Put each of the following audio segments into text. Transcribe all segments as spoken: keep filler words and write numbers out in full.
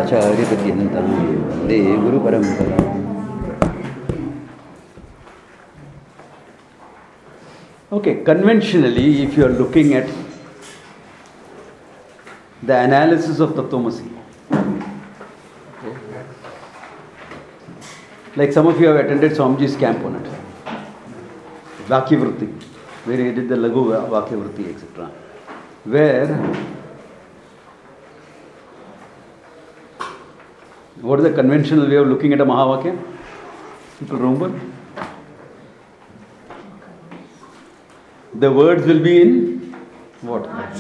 Acharya Padyantam Vande Guru Paramparam. Okay, conventionally, if you are looking at the analysis of Tattvamasi, okay, like some of you have attended Swamiji's camp on it, Vakyavritti, where he did the Lagu Vakyavritti, et cetera, where what is the conventional way of looking at a Mahavakya? People remember? The words will be in what?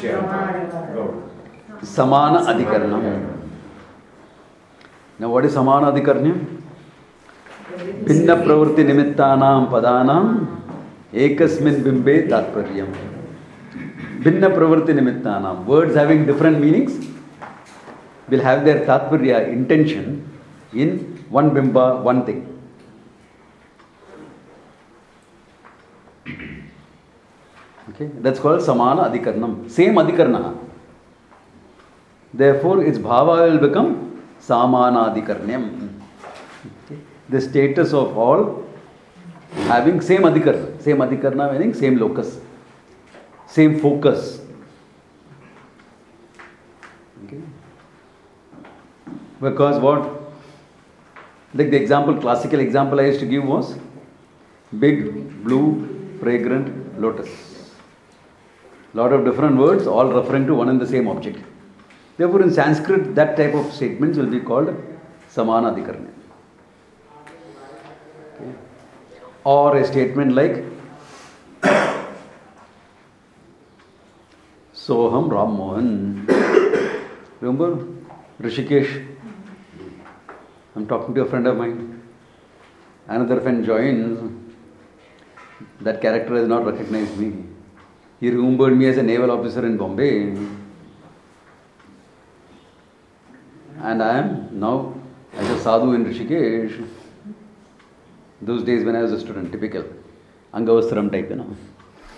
Samana Adhikarnam. Now what is Samana Adhikarnam? Bhinna Pravritti Nimittanam Padanam Ekasmin Bimbe Tatparyam. Bhinna Pravritti Nimittanam. Words having different meanings will have their Tatparya, intention, in one Bimba, one thing. Okay, that's called Samana Adhikarnam. Same Adhikarna. Therefore, its bhava will become Samana Adhikarnyam. Okay. The status of all having same Adhikarna. Same Adhikarna meaning same locus. Same focus. Okay. Because what? Like the example, classical example I used to give was big, blue, fragrant lotus. Lot of different words, all referring to one and the same object. Therefore, in Sanskrit, that type of statements will be called Samana Adhikarna. Okay. Or a statement like Soham Ram Mohan. Remember Rishikesh? I'm talking to a friend of mine. Another friend joins. That character has not recognized me. He remembered me as a naval officer in Bombay. And I am now as a sadhu in Rishikesh. Those days when I was a student, typical Angavastram type, you know.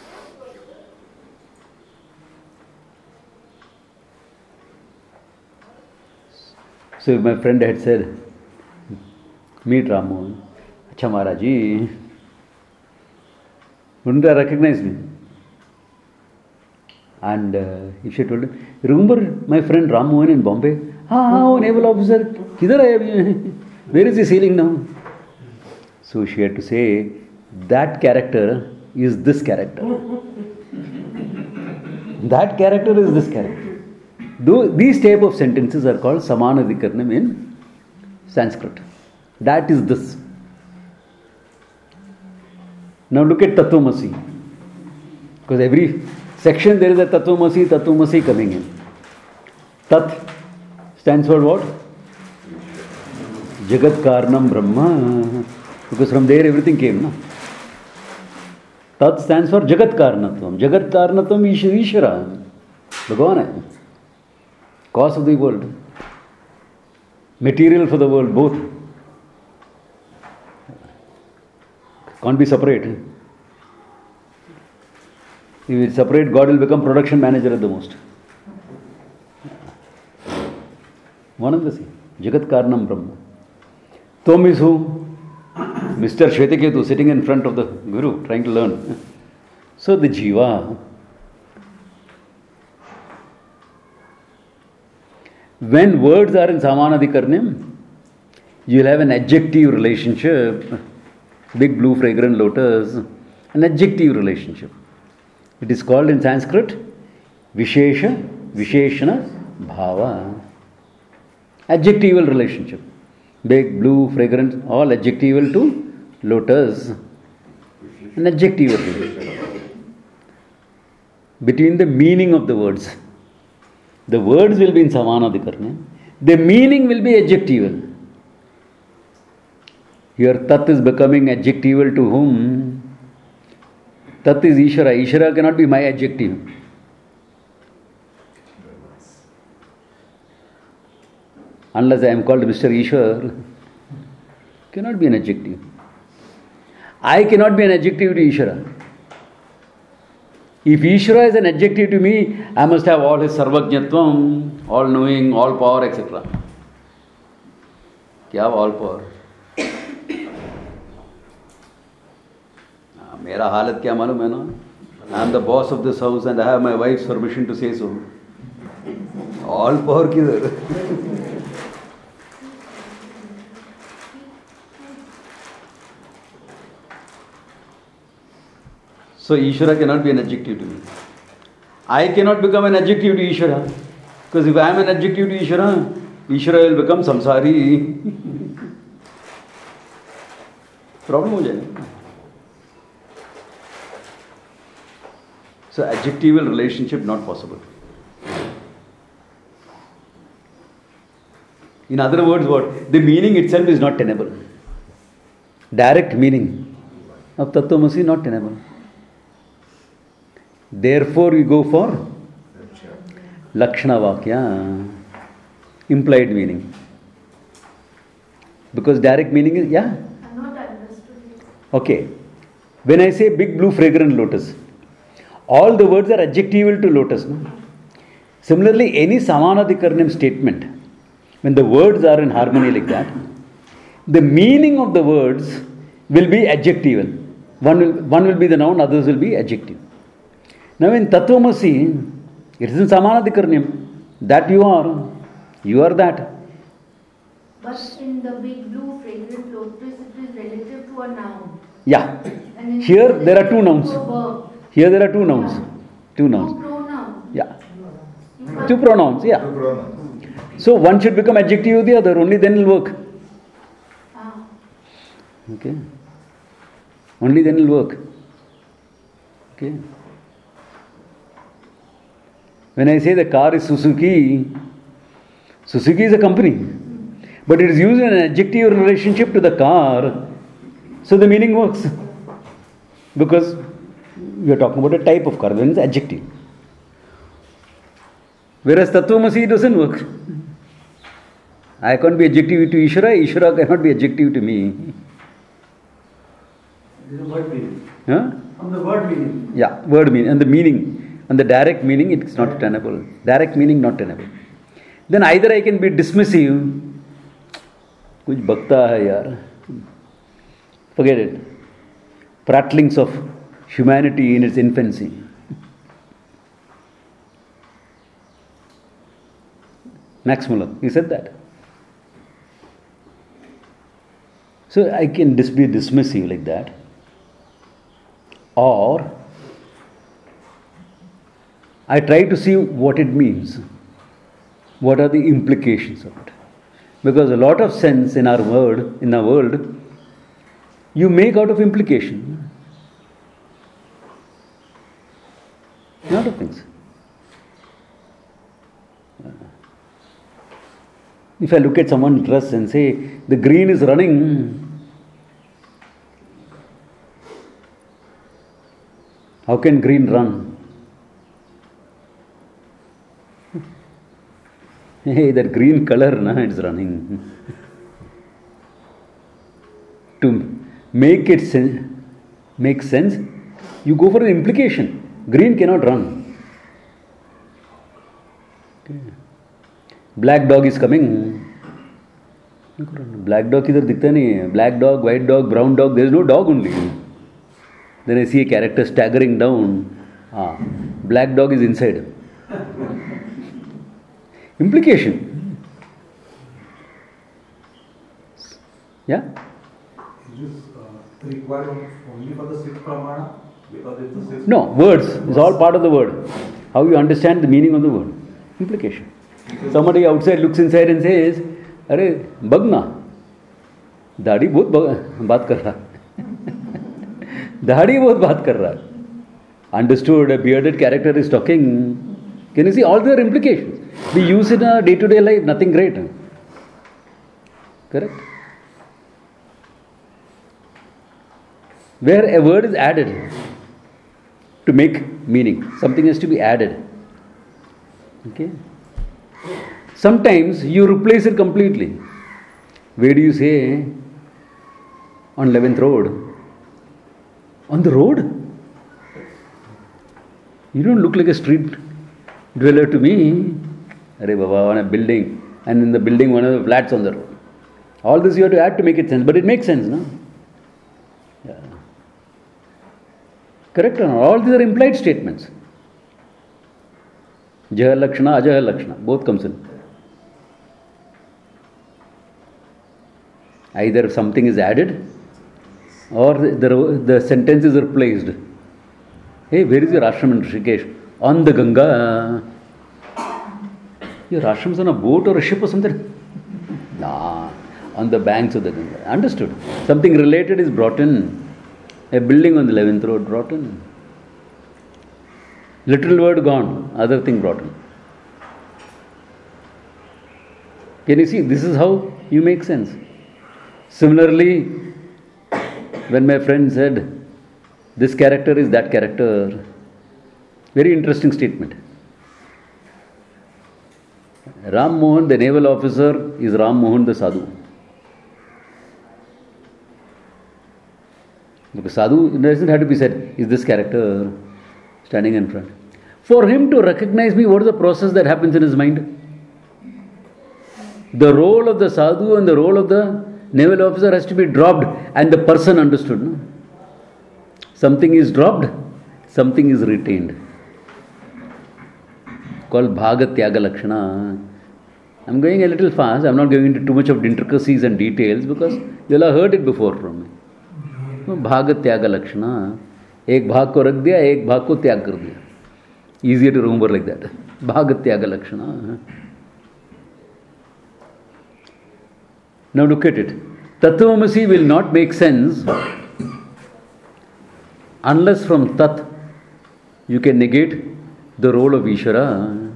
So if my friend had said, meet Ramu, Acha Maharaji, wouldn't I recognize me? And uh, if she told him, remember my friend Ram Mohan in Bombay? Ah, oh, naval officer. Kidhar hai? Where is he sailing now? So she had to say, that character is this character. That character is this character. Though these type of sentences are called Samana Adhikarnam in Sanskrit. That is this. Now look at Tattvamasi. Because every section there is a Tattvamasi, Tattvamasi coming in. Tat stands for what? Jagat Karnam Brahma. Because from there everything came, no? Tat stands for Jagat Karnatvam. Jagat Karnatvam Ishvara. Bhagavan hai. Cause of the world. Material for the world, both. Can't be separate. If it's separate, God will become production manager at the most. One and the same. Jagat Karnam Brahma. Tvam is who? Mister Shvetaketu sitting in front of the Guru trying to learn. So the Jiva. When words are in Samana Adhikarnam, you will have an adjective relationship. Big blue fragrant lotus. An adjective relationship. It is called in Sanskrit Vishesha, Visheshana, Bhava. Adjectival relationship. Big, blue, fragrant, all adjectival to lotus. An adjectival relationship. Between the meaning of the words. The words will be in Samana Adhikarnam. The meaning will be adjectival. Your Tat is becoming adjectival to whom? Tat is Ishvara. Ishvara cannot be my adjective. Unless I am called Mister Ishwar, cannot be an adjective. I cannot be an adjective to Ishvara. If Ishvara is an adjective to me, I must have all his sarvajñatvam, all knowing, all power, et cetera. क्या all power? मेरा हालत क्या मालूम है ना? I am the boss of this house and I have my wife's permission to say so. All power किधर? So Ishvara cannot be an adjective to me. I cannot become an adjective to Ishvara. Because if I am an adjective to Ishvara, Ishvara will become samsari. Problem हो जाएगा. So adjectival relationship not possible. In other words, what? The meaning itself is not tenable. Direct meaning of Tattvamasi not tenable. Therefore, we go for Lakshana Vakya, implied meaning. Because direct meaning is, yeah? I'm not understood. Okay. When I say big blue fragrant lotus, all the words are adjectival to lotus. No? Similarly, any Samanadhikaranyam statement, when the words are in harmony like that, the meaning of the words will be adjectival. One will, one will be the noun, others will be adjective. Now in Tattvamasi, it is in Samanadhikaranyam. That you are. You are that. But in the big blue fragrant lotus, it is relative to a noun. Yeah. And in Here the there are two nouns. to a verb. Here there are two nouns. Two Two nouns. pronouns. Yeah. You can't- Two pronouns. Yeah. Two pronouns. So one should become adjective of the other. Only then it will work. Ah. Okay. Only then it will work. Okay. When I say the car is Suzuki, Suzuki is a company, but it is used in an adjective relationship to the car, so the meaning works. Because we are talking about a type of car, then it's adjective. Whereas Tattvamasi doesn't work. I can't be adjective to Ishvara, Ishvara cannot be adjective to me. This is word meaning. Huh? From the word meaning. Yeah, word meaning, and the meaning. And the direct meaning, it's not tenable. Direct meaning, not tenable. Then either I can be dismissive. Kuch bhakta hai yaar. Forget it. Prattlings of humanity in its infancy. Max Muller, he said that. So I can dis- be dismissive like that. Or I try to see what it means. What are the implications of it? Because a lot of sense in our world, in our world, you make out of implication. A lot of things. If I look at someone's dress and say, the green is running, how can green run? Hey, that green color, na, it's running. To make it sen- make sense, you go for an implication. Green cannot run. Okay. Black dog is coming. Black dog किधर दिखता नहीं है. Black dog, white dog, brown dog. There is no dog only. Then I see a character staggering down. Ah, black dog is inside. Implication. Yeah? Is this uh, required only for the sixth pramana? Because it's the sixth. No, words. It's all part of the word. How you understand the meaning of the word. Implication. Somebody outside looks inside and says, अरे बगना दाढ़ी बहुत बात कर रहा है दाढ़ी बहुत बात कर रहा है. Understood, a bearded character is talking. Can you see all their implications? We use it in our day-to-day life, nothing great. Correct? Where a word is added to make meaning, something has to be added. Okay? Sometimes you replace it completely. Where do you say? On eleventh Road. On the road? You don't look like a street dweller to me. Arey Baba, on a building, and in the building one of the flats on the road. All this you have to add to make it sense, but it makes sense, no? Yeah. Correct or not? All these are implied statements. Jaha Lakshana, Ajaha Lakshana, both comes in. Either something is added or the, the sentences are placed. Hey, where is your ashram in Rishikesh? On the Ganga. Your ashram is on a boat or a ship or something? Nah, on the banks of the Ganga. Understood. Something related is brought in. A building on the eleventh road brought in. Little word gone, other thing brought in. Can you see? This is how you make sense. Similarly, when my friend said, this character is that character, very interesting statement. Ram Mohan, the naval officer, is Ram Mohan the sadhu. Because sadhu doesn't have to be said, is this character standing in front. For him to recognize me, what is the process that happens in his mind? The role of the sadhu and the role of the naval officer has to be dropped and the person understood. No? Something is dropped, something is retained. Called Bhaga Tyaga Lakshana. I'm going a little fast. I'm not going into too much of intricacies and details because you'll have heard it before from me. Bhaga Tyaga Lakshana. एक भाग को रख दिया, एक भाग को त्याग कर दिया. Easier to remember like that. Bhaga Tyaga Lakshana. Now look at it. Tattvamasi will not make sense unless from Tat you can negate the role of Ishvara.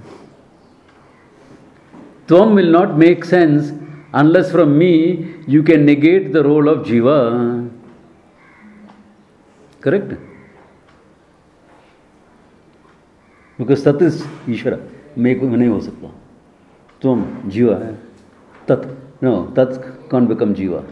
Tvam will not make sense unless from me you can negate the role of Jiva. Correct? Because Tat is Ishvara. मैं नहीं हो सकता. तुम जीवा है. Tat. No, Tat can't become Jiva.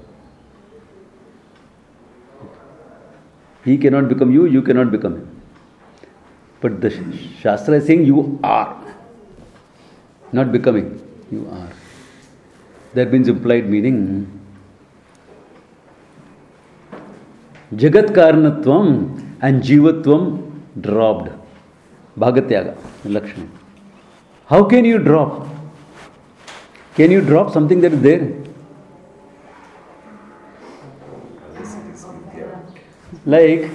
He cannot become you, you cannot become him. But the Shastra is saying you are. Not becoming. You are. That means implied meaning. Jagat Karanatvam and Jivatvam dropped. Bhagatyaga, Lakshana. How can you drop? Can you drop something that is there? Like,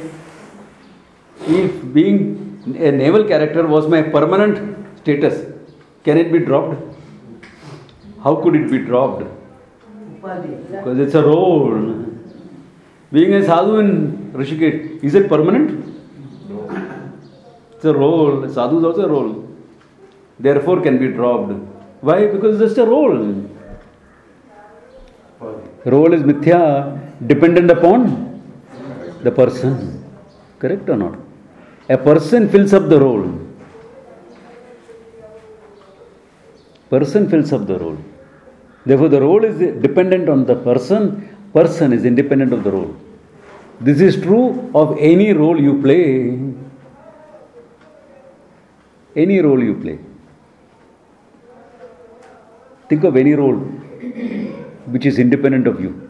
if being a naval character was my permanent status, can it be dropped? How could it be dropped? Because it's a role. Being a sadhu in Rishikesh, is it permanent? It's a role. Sadhu is also a role. Therefore can be dropped. Why? Because it's just a role. Role is mithya, dependent upon the person. Correct or not? A person fills up the role. Person fills up the role. Therefore the role is dependent on the person. Person is independent of the role. This is true of any role you play. Any role you play. Think of any role which is independent of you.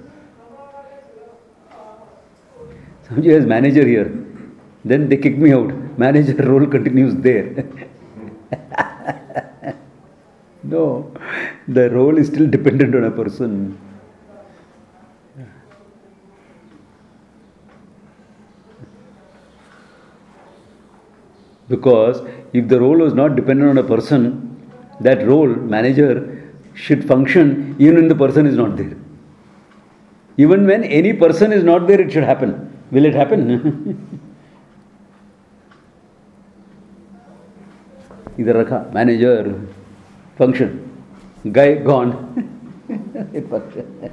Somebody has manager here. Then they kick me out. Manager role continues there. No. The role is still dependent on a person. Because if the role was not dependent on a person, that role, manager, should function even when the person is not there. Even when any person is not there, it should happen. Will it happen? Either rakha, manager, function. Guy gone. It function.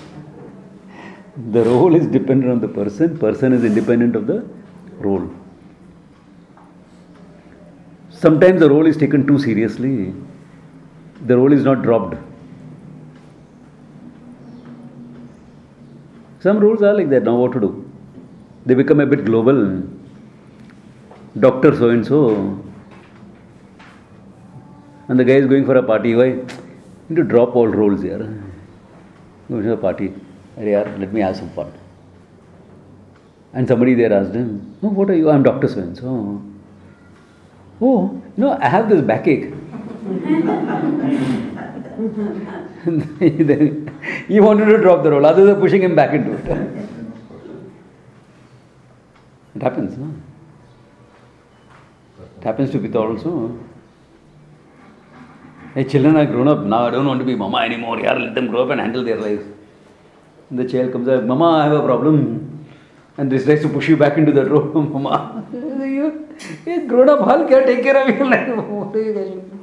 The role is dependent on the person. Person is independent of the role. Sometimes the role is taken too seriously. The role is not dropped. Some roles are like that. Now what to do? They become a bit global. Doctor so and so. And the guy is going for a party. Why? You need to drop all roles here. Go to a party. Yaar, let me have some fun. And somebody there asked him, oh, what are you? I'm Doctor So-and-so. Oh, no, I have this backache. He wanted to drop the role. Others are pushing him back into it. It happens, no? It happens to Pita also. Hey, children are grown up. Now I don't want to be mama anymore. Yeah, let them grow up and handle their lives. And the child comes out, Mama, I have a problem. And this tries to push you back into that role. Mama, you, you grown up Hulk, take care of your life. What are you guys doing?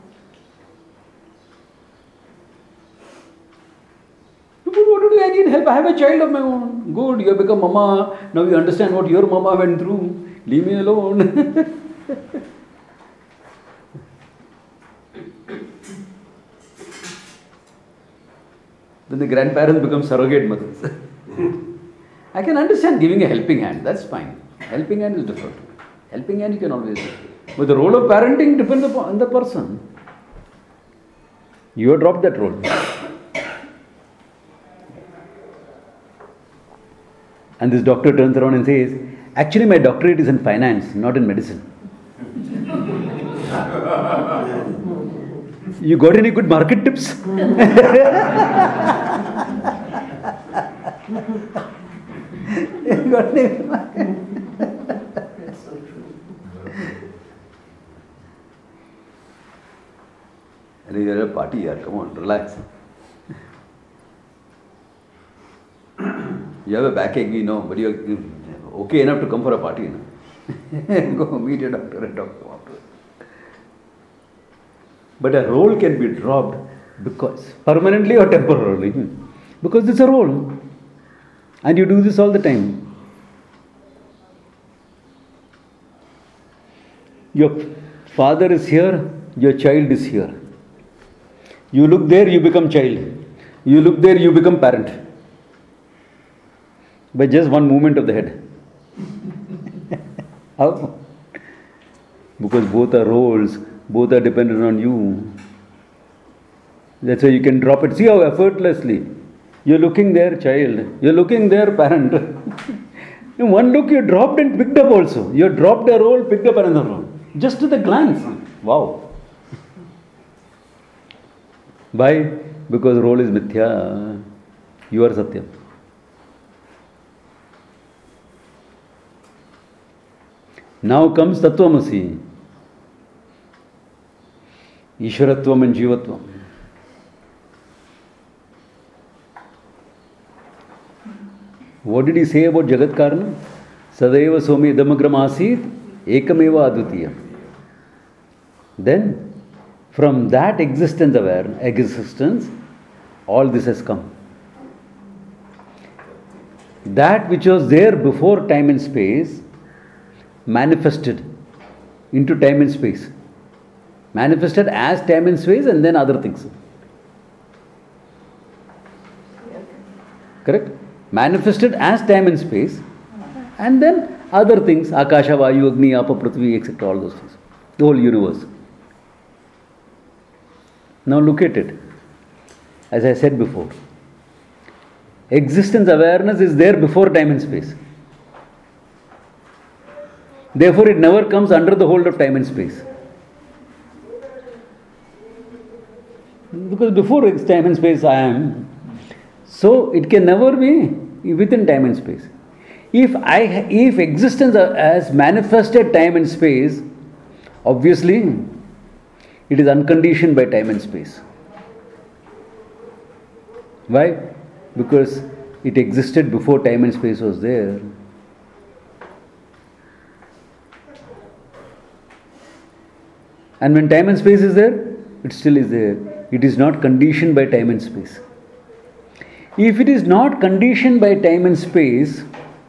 What to do? I need help. I have a child of my own. Good, you have become mama. Now you understand what your mama went through. Leave me alone. Then the grandparents become surrogate mothers. I can understand giving a helping hand. That's fine. Helping hand is different. Helping hand you can always do. But the role of parenting depends upon the person. You have dropped that role. And this doctor turns around and says, actually my doctorate is in finance, not in medicine. You got any good market tips? You got any good market? That's so true. And you're at a party, yaar. Come on, relax. You have a backache, we know, but you're okay enough to come for a party. No? Go meet your doctor and talk to him afterwards. But a role can be dropped because permanently or temporarily. Because it's a role. And you do this all the time. Your father is here, your child is here. You look there, you become child. You look there, you become parent. By just one movement of the head. How? Because both are roles, both are dependent on you. That's why you can drop it. See how effortlessly. You're looking there, child. You're looking there, parent. In one look, you dropped and picked up also. You dropped a role, picked up another role. Just with a glance. Wow. Why? Because role is mithya. You are Satyam. Now comes Tattvamasi. Ishwaratvam and Jivatvam. What did he say about Jagat Karana? Sadaiva Somi Idamagram Asit Ekameva Advitiyam. Then, from that existence awareness, existence, all this has come. That which was there before time and space manifested into time and space. Manifested as time and space and then other things. Correct? Manifested as time and space and then other things. Akasha, Vayu, Agni, Apa, Prithvi, et cetera. All those things. The whole universe. Now look at it. As I said before. Existence awareness is there before time and space. Therefore, it never comes under the hold of time and space. Because before time and space I am. So, it can never be within time and space. If I, if existence has manifested time and space, obviously, it is unconditioned by time and space. Why? Because it existed before time and space was there. And when time and space is there, it still is there. It is not conditioned by time and space. If it is not conditioned by time and space,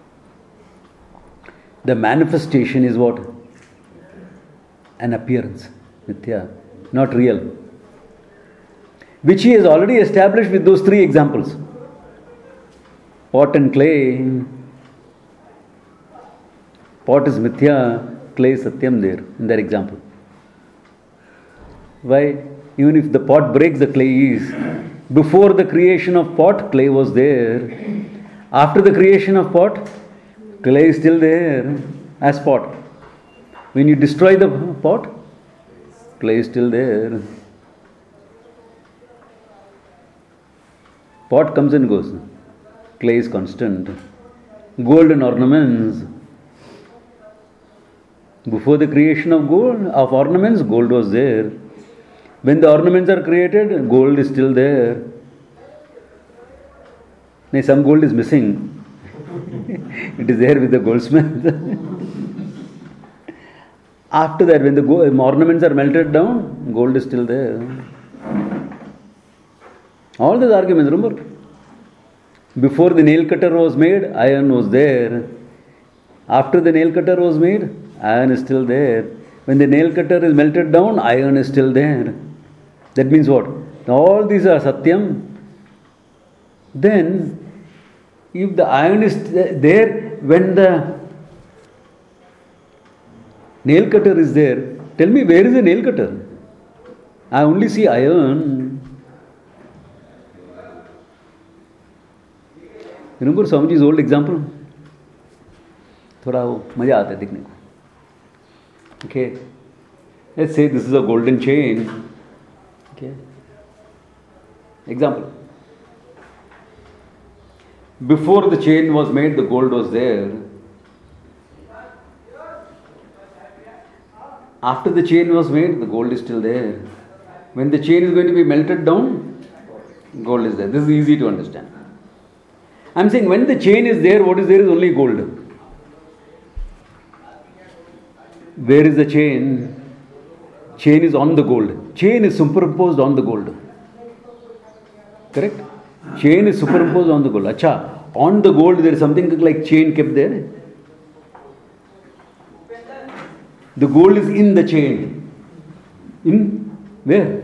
the manifestation is what? An appearance. Mithya. Not real. Which he has already established with those three examples. Pot and clay. Pot is mithya, clay is satyam there in that example. Why? Even if the pot breaks, the clay is Before the creation of pot, clay was there. After the creation of pot, clay is still there as pot. When you destroy the pot, clay is still there. Pot comes and goes. Clay is constant. Golden ornaments. Before the creation of gold, of ornaments, gold was there. When the ornaments are created, gold is still there. Now, some gold is missing. It is there with the goldsmith. After that, when the gold, ornaments are melted down, gold is still there. All these arguments, remember? Before the nail cutter was made, iron was there. After the nail cutter was made, iron is still there. When the nail cutter is melted down, iron is still there. That means what? All these are Satyam. Then, if the iron is there, when the nail cutter is there, tell me, where is the nail cutter? I only see iron. Remember Swamiji's old example? थोड़ा वो मजा आता है देखने को. Okay, let's say this is a golden chain. Okay, example. Before the chain was made, the gold was there. After the chain was made, the gold is still there. When the chain is going to be melted down, gold is there. This is easy to understand. I am saying when the chain is there, what is there is only gold. Where is the chain? Chain is on the gold. Chain is superimposed on the gold. Correct? Chain is superimposed on the gold. Acha, on the gold there is something like chain kept there. The gold is in the chain. In where?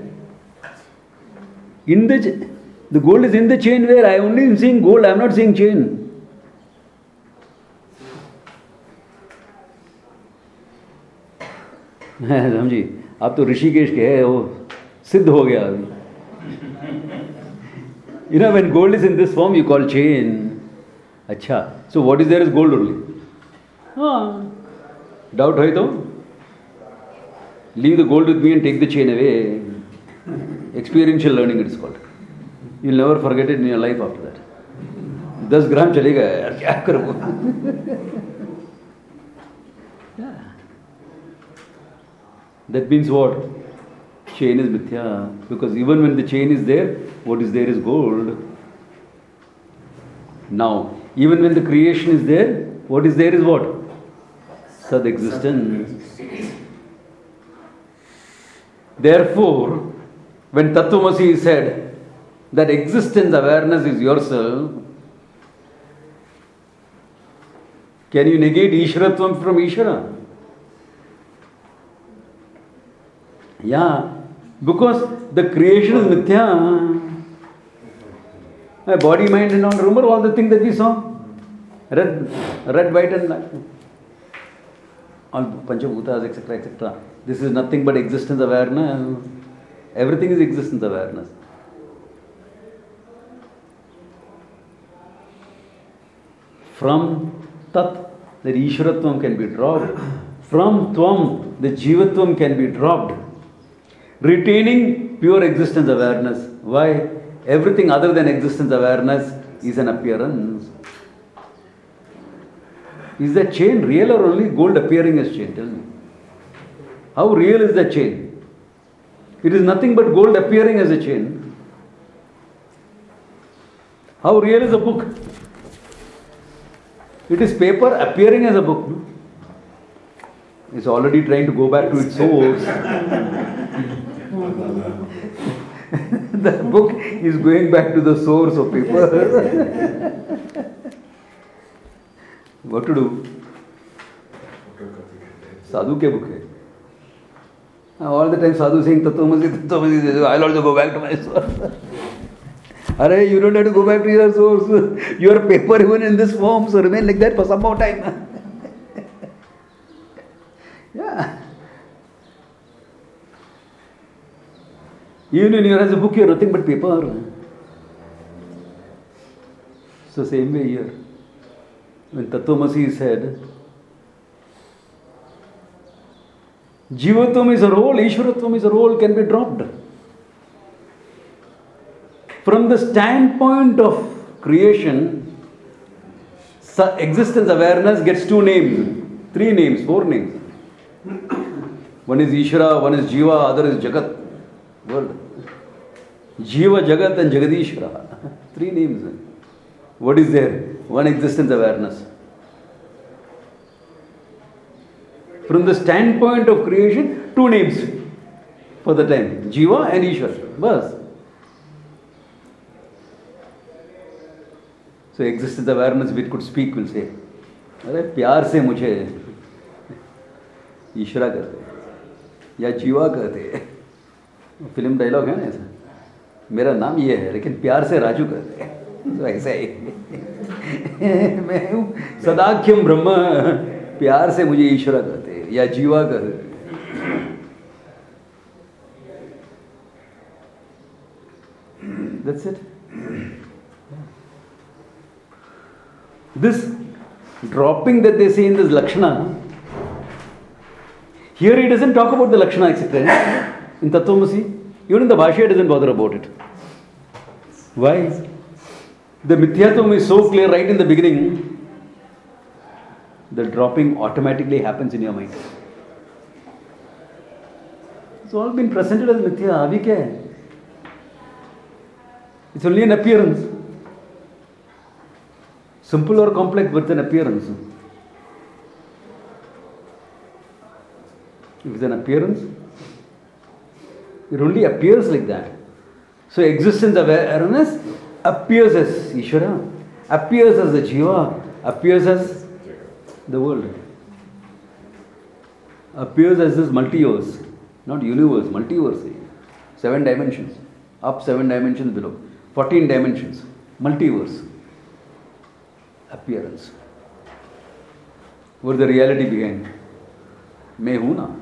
In the the gold is in the chain where? I only am seeing gold, I am not seeing chain. समझी, आप तो ऋषिकेश के है, वो सिद्ध हो गया अभी. You know, when gold is in this form, you call chain. अच्छा, so what is there is gold only. हाँ, doubt है तो leave the gold with me and take the chain away. Experiential learning it is called. You'll never forget it in your life after that. दस ग्राम चलेगा यार, क्या करूँ? That means what? Chain is mithya. Because even when the chain is there, what is there is gold. Now, even when the creation is there, what is there is what? Sad existence. Therefore, when Tattvamasi is said that existence awareness is yourself, can you negate Ishwaratvam from Ishvara? Yeah, because the creation is mithya. My body, mind and all. Remember all the things that we saw? Red, red, white and black. All Panchabhutas, et cetera, et cetera. This is nothing but existence awareness. Everything is existence awareness. From Tat, the Ishwaratvam can be dropped. From Tvam, the Jivatvam can be dropped. Retaining pure existence awareness. Why? Everything other than existence awareness is an appearance. Is that chain real or only gold appearing as chain? Tell me. How real is that chain? It is nothing but gold appearing as a chain. How real is a book? It is paper appearing as a book. No? It's already trying to go back to its source. The book is going back to the source of paper. What to do? Sadhu ke book hai. All the time Sadhu saying Tattvamasi, Tattvamasi, I'll also go back to my source. Arey, you don't have to go back to your source. Your paper even in this form, so remain like that for some more time. Yeah. Even when you are as a book, you are nothing but paper. So same way here. When Tattvamasi is said, Jivatvam is a role, Ishwaratvam is a role, can be dropped. From the standpoint of creation, existence awareness gets two names, three names, four names. One is Ishvara, one is Jiva, other is Jagat. World. Jiva, Jagat and Jagadishvara. Three names. What is there? One existence awareness. From the standpoint of creation, two names for the time. Jiva and Ishvara. Bas. So existence awareness, if it could speak, will say, अरे प्यार से मुझे ईश्वरा कहते या जीवा कहते. Film dialogue है ना ऐसा, मेरा नाम ये है लेकिन प्यार से राजू कहते हैं. तो ऐसा ही मैं हूँ सदाख्यम ब्रह्म, प्यार से मुझे ईश्वरा कहते हैं या जीवा कहते हैं. That's it. This dropping that they say in this Lakshana, here he doesn't talk about the Lakshana, et cetera. In Tattvamasi, even in the Bhashya, he doesn't bother about it. Why? The Mithyatvam is so clear right in the beginning, the dropping automatically happens in your mind. It's all been presented as Mithya. Abhi kya hai? It's only an appearance. Simple or complex, but an appearance. If it's an appearance, it only appears like that. So existence awareness appears as Ishvara, appears as the Jiva, appears as the world, appears as this multiverse, not universe, multiverse. Seven dimensions, up seven dimensions below, fourteen dimensions, multiverse. Appearance. What is the reality behind? मैं हूँ ना.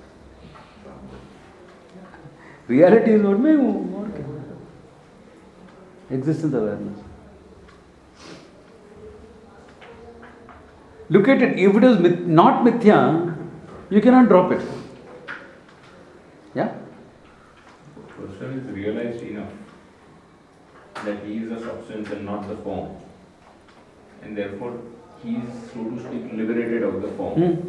Reality is what मैं हूँ. Existence awareness. Look at it. If it is myth- not mithya, you cannot drop it. Yeah? The person is realized enough that he is a substance and not the form. And therefore, he is, so to speak, liberated of the form. Hmm.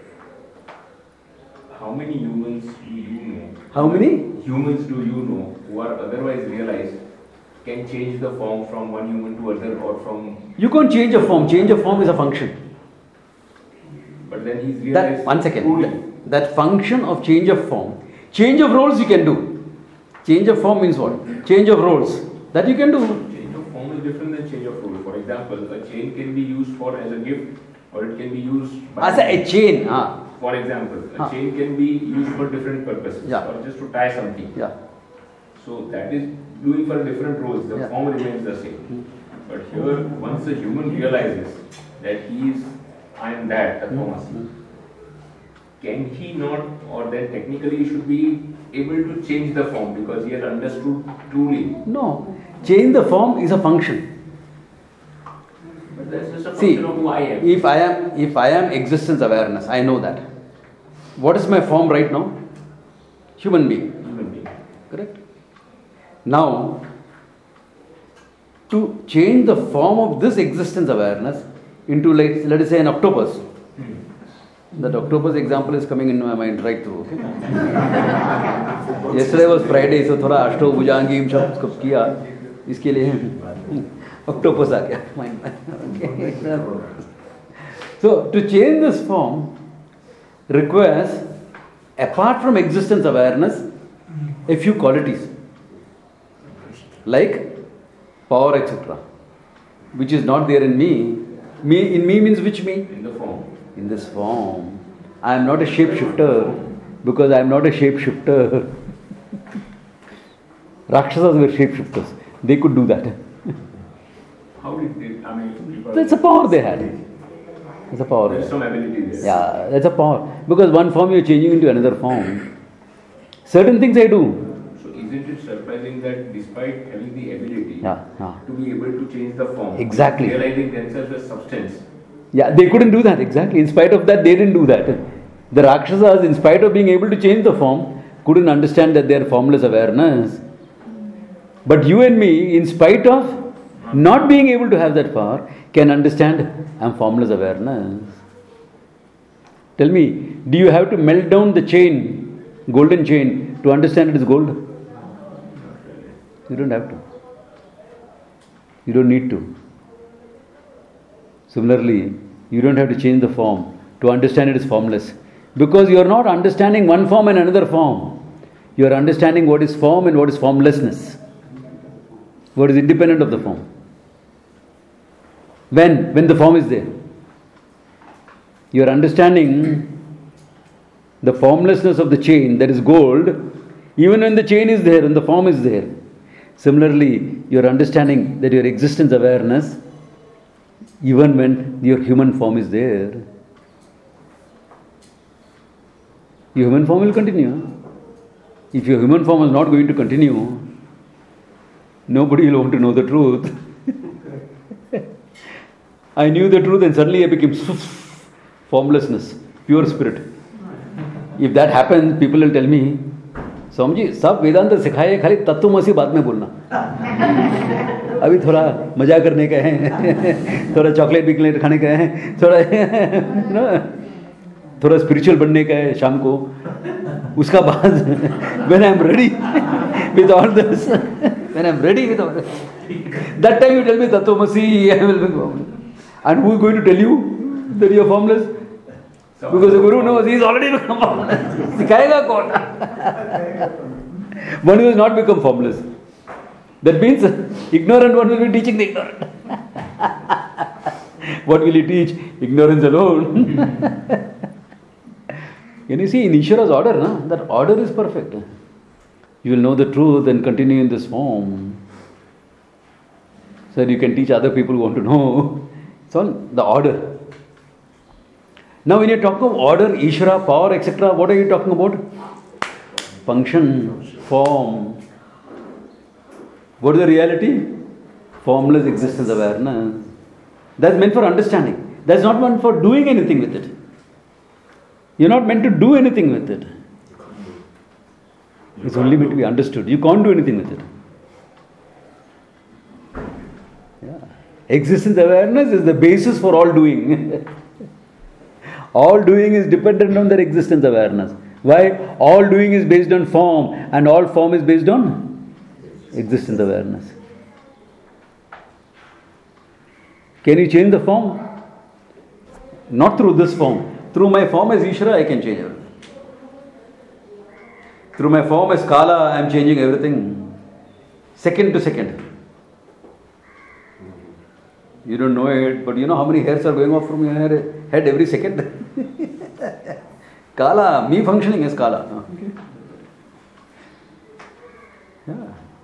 How many humans do you know? How many? Humans do you know who are otherwise realized can change the form from one human to other or from... You can't change a form. Change of form is a function. But then he's realized... That, one second. Truly. That, that function of change of form. Change of roles you can do. Change of form means what? Change of roles. That you can do. Change of form is different than change of role. For example, a chain can be used for as a gift or it can be used... By As a, a chain. Ah. For example, a Ah. chain can be used for different purposes Yeah. or just to tie something. Yeah. So that is doing for different roles. The Yeah. form remains the same. But here, once the human realizes that he is, I am that, Tattvamasi, can he not, or then technically he should be able to change the form because he has understood truly. No. Change the form is a function. But that's just a See, function of who I am. if I am if I am existence awareness, I know that. What is my form right now? Human being. Human being. Correct? Now, to change the form of this existence awareness into, like, let us say, an octopus. That octopus example is coming into my mind right through. Okay? Yesterday was Friday, so थोड़ा अष्टो भुजांगीम शब्द कब किया इसके लिए octopus आ गया mind में. Okay. So to change this form requires, apart from existence awareness, a few qualities like power, et cetera, which is not there in me. Me in me means which me? In the form. In this form. I am not a shapeshifter because I am not a shapeshifter. Rakshasas were shapeshifters. They could do that. How did they, I mean, That's a power they had. That's a power. there's some ability there. Yeah, that's a power. Because one form you are changing into another form. Certain things I do. So is isn't it surprising that despite having the ability Yeah, yeah. to be able to change the form, Exactly. realizing themselves as substance, Yeah, they couldn't do that, exactly. In spite of that, they didn't do that. The Rakshasas, in spite of being able to change the form, couldn't understand that they are formless awareness. But you and me, in spite of not being able to have that power, can understand I am formless awareness. Tell me, do you have to melt down the chain, golden chain, to understand it is gold? You don't have to. You don't need to. Similarly, you don't have to change the form to understand it is formless. Because you are not understanding one form and another form. You are understanding what is form and what is formlessness. What is independent of the form. When? When the form is there. You are understanding the formlessness of the chain, that is gold, even when the chain is there and the form is there. Similarly, you are understanding that your existence awareness, even when your human form is there. Your human form will continue. If your human form is not going to continue, nobody will want to know the truth. I knew the truth and suddenly I became formlessness, pure spirit. If that happens, people will tell me, Swamiji, सब वेदांत सिखाए खाली तत्वमसी बाद में बोलना. अभी थोड़ा मजा करने का है, थोड़ा चॉकलेट बिकलेट खाने का है, थोड़ा थोड़ा स्पिरिचुअल बनने का है शाम को. उसका बाद when I am ready with all this, when I am ready with all this, that time you tell me Tatvamasi, I will be formless. And who is going to tell you that you are formless? Because the Guru knows he is already become formless. सिखाएगा कौन? One who has not become formless. That means ignorant one will be teaching the ignorant. What will he teach? Ignorance alone. Can you see in Ishvara's order, no? That order is perfect. You will know the truth and continue in this form. So you can teach other people who want to know. It's all the order. Now when you talk of order, Ishvara, power, et cetera, what are you talking about? Function, form. What is the reality? Formless existence awareness. That's meant for understanding. That's not meant for doing anything with it. You're not meant to do anything with it. It's only meant to be understood. You can't do anything with it. Yeah. Existence awareness is the basis for all doing. All doing is dependent on their existence awareness. Why? All doing is based on form, and all form is based on existence awareness. Can you change the form? Not through this form. Through my form as Ishvara, I can change everything. Through my form as Kala, I am changing everything. Second to second. You don't know it, but you know how many hairs are going off from your head every second? Kala, me functioning as Kala. Yeah.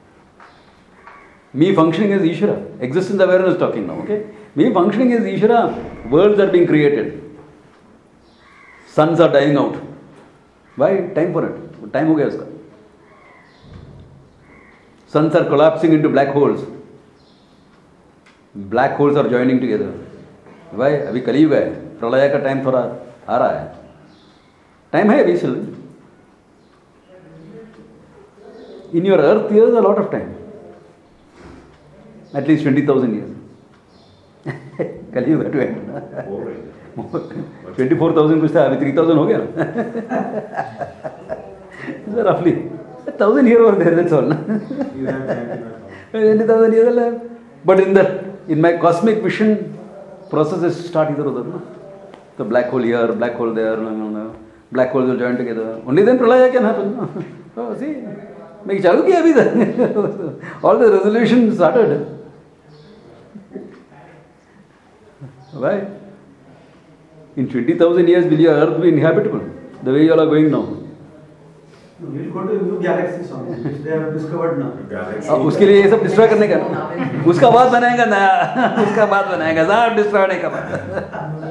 Me functioning as Ishvara. Existence awareness talking now, okay? Me functioning as Ishvara, worlds are being created. Suns are dying out. Why? Time for it. Time ho gaya uska. Suns are collapsing into black holes. Black holes are joining together. Why? अभी कलयुग है. प्रलय का time थोड़ा आ रहा है. Time है अभी still. In your earth, there is a lot of time. At least twenty thousand years. कलयुग है to end. twenty-four thousand कुछ था, अभी three thousand हो गया ना. So roughly a thousand here or there, that's all. twenty thousand years left. But in that, in my cosmic vision, processes start either other. No? The black hole here, black hole there, no, no, no. Black holes will join together. Only then pralaya can happen. No? Oh, see, make chalu kiya abhi tha. All the resolution started. Why? In twenty thousand years, will your earth be inhabitable? The way you all are going now. We'll go to new galaxies on which they have discovered now. अब उसके लिए ये सब destroy करने का ना, उसका बाद बनाएगा नया, उसका बाद बनाएगा सब डिस्ट्रॉय होने का बाद.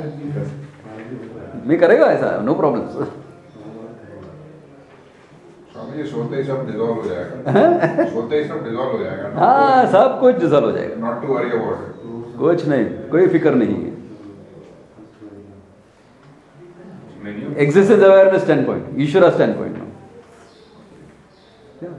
मैं करेगा ऐसा, नो प्रॉब्लम. स्वामी जी सोते ही सब डिसॉल्व हो जाएगा सोते ही सब डिसॉल्व हो जाएगा हाँ सब कुछ डिसॉल्व हो जाएगा not to worry about it कुछ नहीं कोई फिक्र नहीं है Existence awareness standpoint, Ishvara standpoint. Yeah.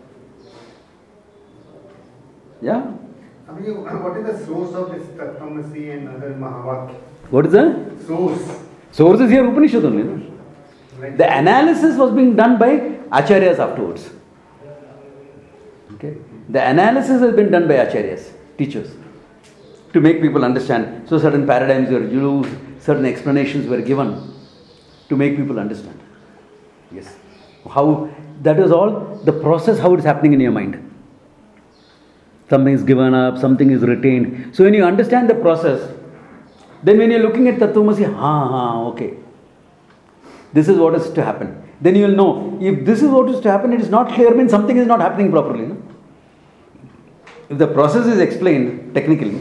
Yeah. I mean, what is the source of this Tattvamasi and other Mahavakya? What is the Source. source? Is here Upanishad only. No? Like The analysis was being done by acharyas afterwards. Okay. The analysis has been done by acharyas, teachers, to make people understand. So certain paradigms were used, certain explanations were given. To make people understand. Yes. How, that is all the process, how it's happening in your mind. Something is given up, something is retained. So when you understand the process, then when you're looking at Tattvamasi, ha ha, okay. This is what is to happen. Then you will know, if this is what is to happen, it is not clear, means something is not happening properly. No? If the process is explained technically,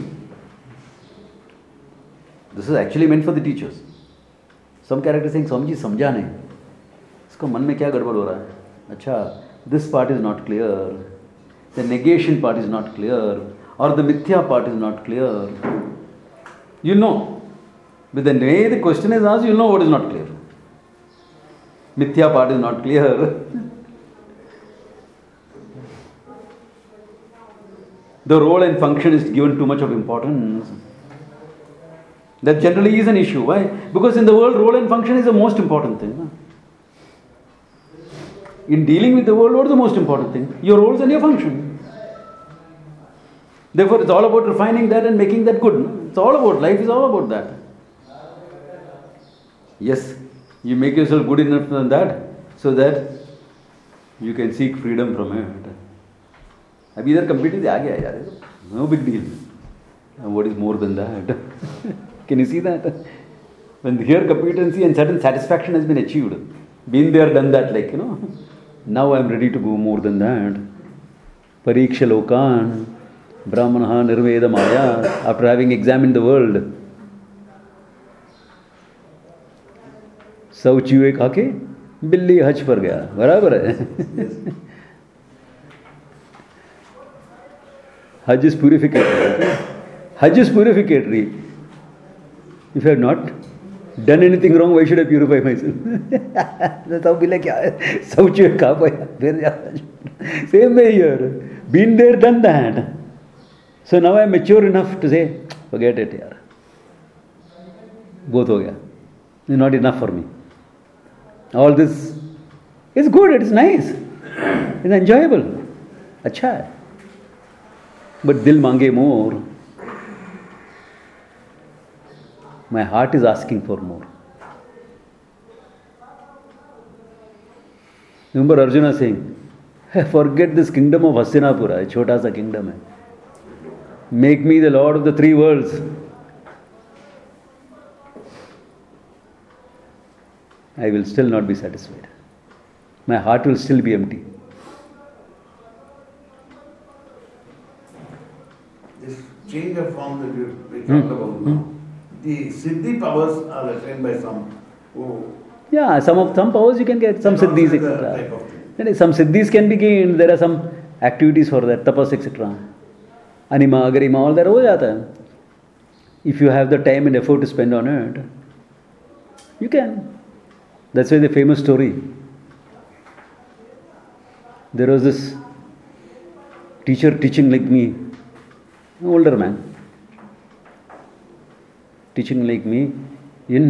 this is actually meant for the teachers. Some character saying, Swami ji समझा नहीं इसको मन में क्या गड़बड़ हो रहा है अच्छा this part is not clear the negation part is not clear or the mithya part is not clear you know with the way the question is asked you know what is not clear mithya part is not clear the role and function is given too much of importance. That generally is an issue. Why? Because in the world, role and function is the most important thing. No? In dealing with the world, what is the most important thing? Your roles and your function. Therefore, it's all about refining that and making that good. No? It's all about, life is all about that. Yes, you make yourself good enough than that so that you can seek freedom from it. अब इधर computer से आ गया यार, no big deal. And what is more than that? Can you see that? When here competency and certain satisfaction has been achieved, been there, done that, like, you know, now I am ready to go more than that. Pariksha lokan, brahmanaha nirveda maya, after having examined the world. सौ चूहे खा के बिल्ली हज पर गया बराबर है Hajj is purificatory. Hajj is purificatory. If I have not done anything wrong, why should I purify myself? That's how बिल्ला क्या है सब चीज़ खा पाया फिर जा same way here been there done that so now I am mature enough to say forget it यार बहुत हो गया it's not enough for me all this is good it's nice it's enjoyable अच्छा है but दिल मांगे more my heart is asking for more. Remember Arjuna saying, hey, forget this kingdom of Hastinapura, a chota sa kingdom hai. Make me the lord of the three worlds. I will still not be satisfied. My heart will still be empty. This change of form that we we talked about now. The siddhi powers are attained by some who... Yeah, some of some powers you can get, some siddhis, et cetera. Some siddhis can be gained, there are some activities for that, tapas, et cetera. Anima, agarima, all that ho jata hai. If you have the time and effort to spend on it, you can. That's why the famous story. There was this teacher teaching like me, an older man. Teaching like me in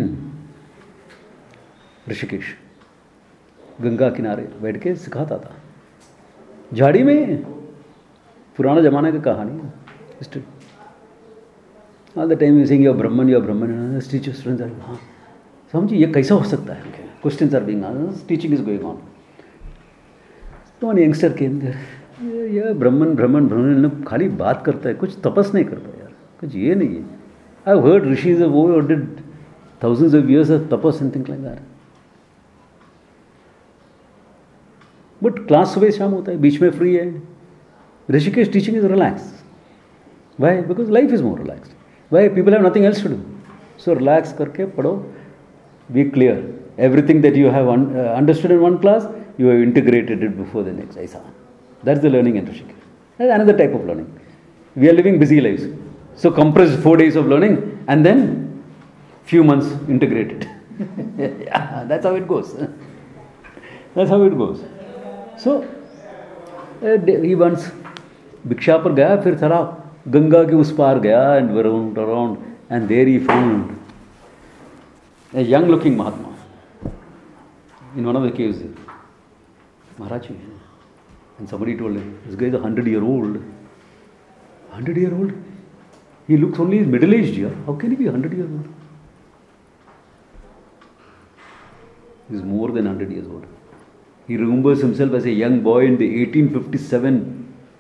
Rishikesh Ganga किनारे बैठ के सिखाता था झाड़ी में पुराना जमाने की कहानी all the time you saying you are Brahmin you are Brahmin teacher students are हाँ समझिए ये कैसा हो सकता है questions are being asked teaching is going on तो वन यंगस्टर केम देयर ये ब्राह्मण ब्राह्मण ब्राह्मण खाली बात करता है कुछ तपस नहीं करता यार कुछ ये नहीं है I've heard rishis of who did thousands of years of tapas and things like that. But class सुबह शाम होता है बीच में free है. Rishikesh teaching is relaxed. Why? Because life is more relaxed. Why? People have nothing else to do. So relax करके पढ़ो. Be clear. Everything that you have un- uh, understood in one class, you have integrated it before the next. Aisa. That's the learning in Rishikesh. That's another type of learning. We are living busy lives. So compress four days of learning and then few months integrated. Yeah, that's how it goes. That's how it goes. So he once भिक्षा पर गया, फिर थोड़ा गंगा के उस पार गया and around around and there he found a young looking Mahatma in one of the caves there. Maharaj, and somebody told him, this guy is a hundred year old. Hundred year old? He looks only middle aged here. How can he be a hundred years old? He is more than hundred years old. He remembers himself as a young boy in the eighteen fifty-seven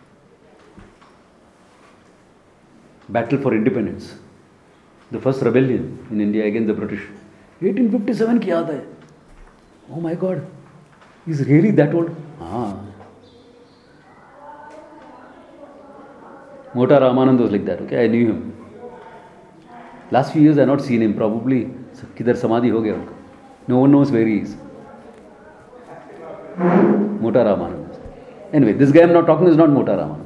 battle for independence, the first rebellion in India against the British. eighteen fifty-seven ki yaad hai. Oh my God, he's really that old? Ah. Mota Ramanand was like that, okay, I knew him. Last few years I have not seen him, probably kidhar samadhi ho gaya unka. No one knows where he is. Mota Ramanand. Anyway, this guy I am not talking is not Mota Ramanand.